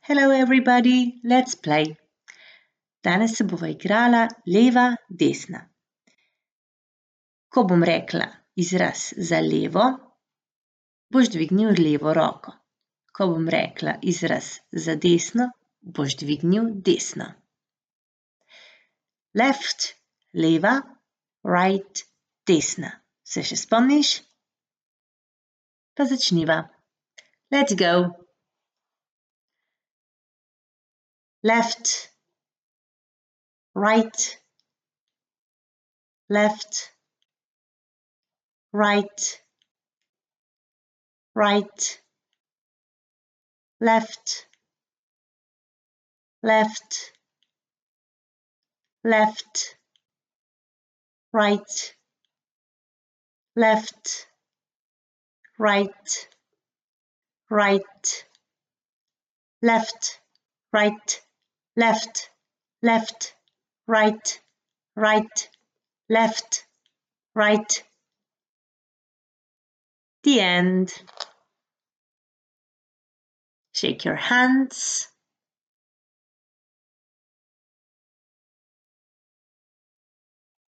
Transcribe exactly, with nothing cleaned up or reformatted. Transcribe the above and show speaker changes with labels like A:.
A: Hello everybody, let's play. Danes se bova igrala leva, desna. Ko bom rekla izraz za levo, boš dvignil levo roko. Ko bom rekla izraz za desno, boš dvignil desno. Left, leva, right, desna. Se še spomniš? Pa začniva. Let's go. Left, right, left, right, right, left, left, left, right, left, right, right, left, right, left, left, right, right, left, right. The end. Shake your hands.